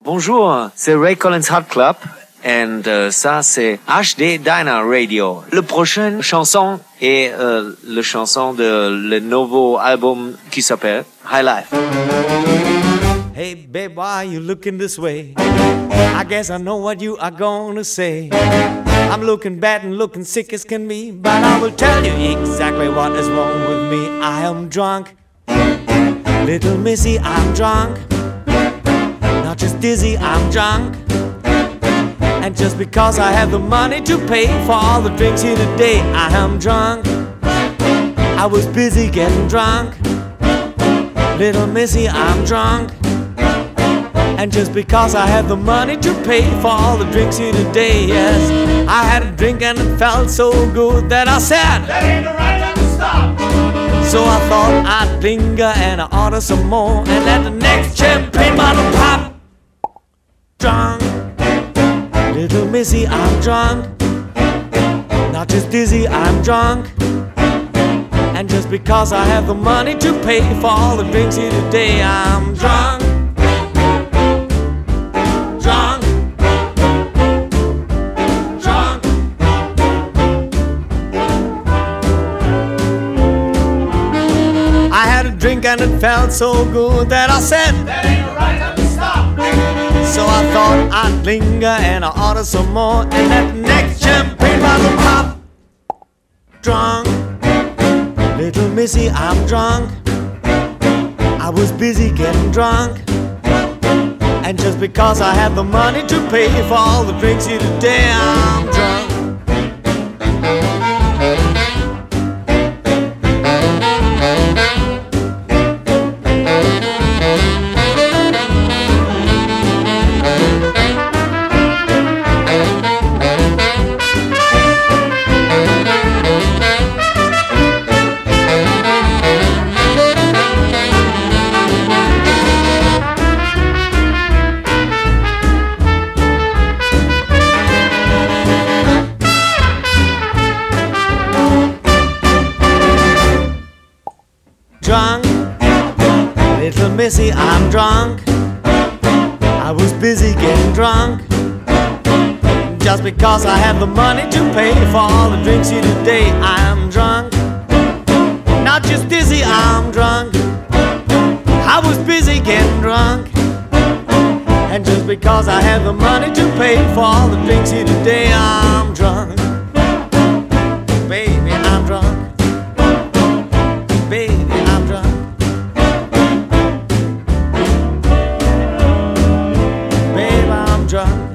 Bonjour, c'est Ray Collins Hot Club and ça c'est HD Diner Radio. Le prochain chanson est la chanson de le nouveau album qui s'appelle High Life. Hey babe, why you looking this way? I guess I know what you are gonna say. I'm looking bad and looking sick as can be, but I will tell you exactly what is wrong with me. I am drunk, little missy, I'm drunk. Not just dizzy, I'm drunk. And just because I have the money to pay for all the drinks here today, I am drunk. I was busy getting drunk. Little missy, I'm drunk. And just because I have the money to pay for all the drinks here today, yes, I had a drink and it felt so good that I said, that ain't the right time to stop. So I thought I'd linger and I order some more and let the next champagne bottle pop. Drunk, little missy, I'm drunk. Not just dizzy, I'm drunk. And just because I have the money to pay for all the drinks here today, I'm drunk. Drunk. Drunk. I had a drink and it felt so good that I said, that ain't the right time to stop. So I thought I'd linger and I order some more and let the next champagne bottle pop. Drunk, little missy, I'm drunk. I was busy getting drunk. And just because I have the money to pay for all the drinks here today, I'm drunk. Drunk, little missy, I'm drunk. I was busy getting drunk. Just because I have the money to pay for all the drinks here today, I'm drunk. Not just dizzy, I'm drunk. I was busy getting drunk. And just because I have the money to pay for all the drinks here today, I'm drunk. Baby, I'm drunk. Baby, I'm drunk. Babe, I'm drunk.